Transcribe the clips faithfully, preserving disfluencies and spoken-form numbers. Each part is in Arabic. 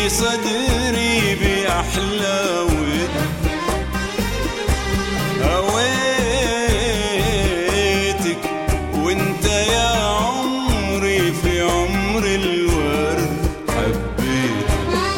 صدري بأحلى ود هويتك وانت يا عمري في عمر الورد حبيتك.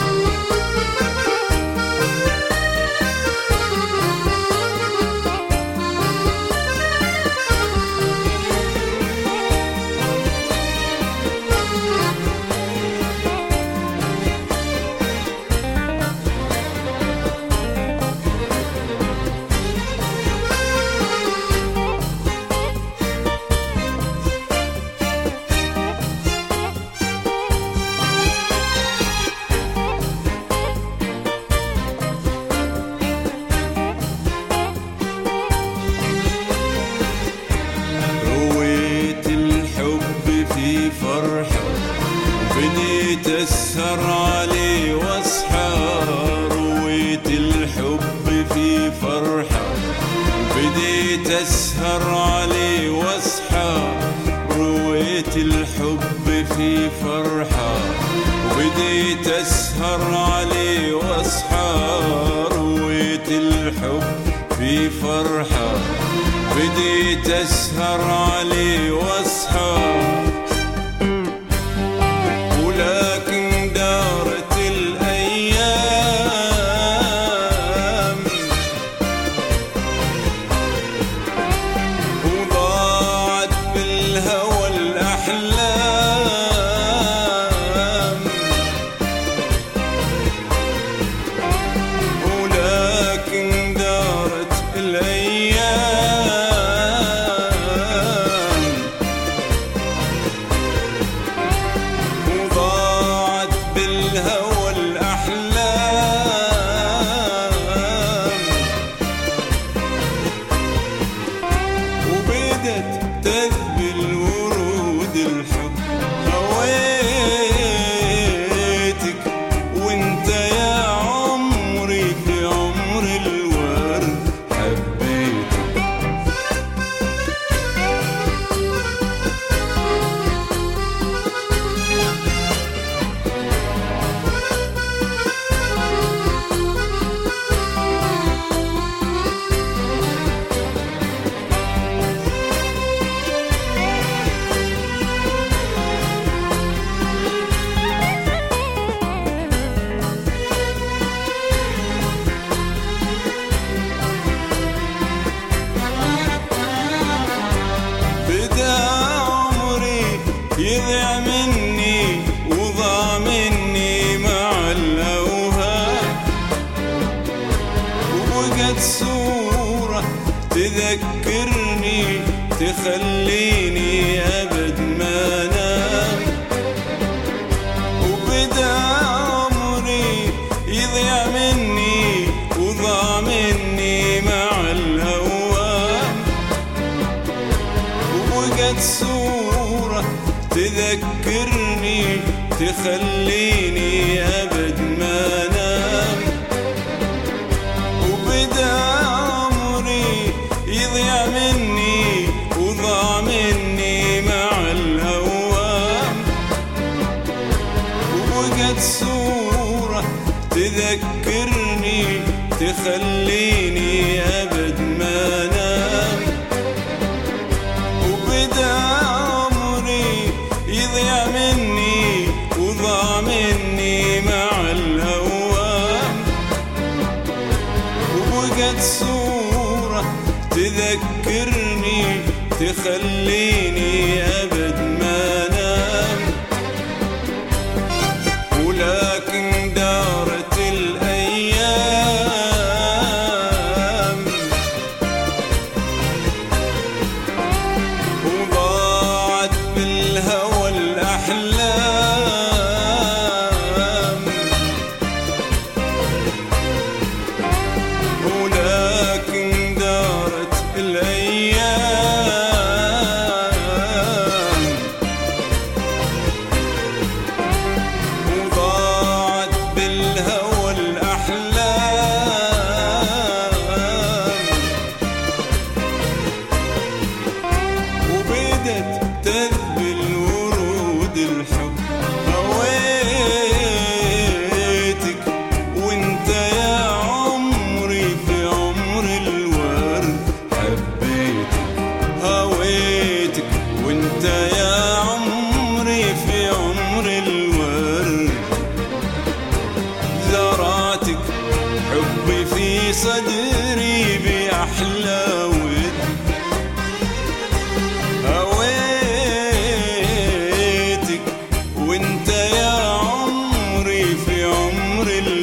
فرحة بديت أسهر عليه واصحى، رويت الحب في فرحة بديت أسهر عليه واصحى، رويت الحب في فرحة بديت أسهر عليه واصحى، رويت الحب في فرحة بديت أسهر عليه واصحى. ولكن دارت الأيام وضاعت بالهوى الأحلام، ولكن دارت الأيام وضاعت بالهوى الأحلام، وبدت تذبل ورود الحب هويتك وانت يا عمري في عمر الورد حبيتك. يضيع مني وضاع مني مع الأوهام، وبقت صورة تذكرني تخليني أبد ما أنام، وبدا عمري يضيع مني وضاع مني مع الأوهام، وبقت صورة تذكرني تخليني أبد ما أنام، وبدا عمري يضيع مني وضاع مني مع الأوهام، وبقت صورة تذكرني تخليني أبد ما أنام، وبدا يضيع مني وضاع مني مع الأوهام، وبقت صورة تذكرني تخليني أبد ما أنام، ولكن دارت الأيام وضاعت بالهوى الأحلام، ولكن دارت الأيام وضاعت بالهوى الأحلام، وبدت تذبل ورود الحب هويتك عمر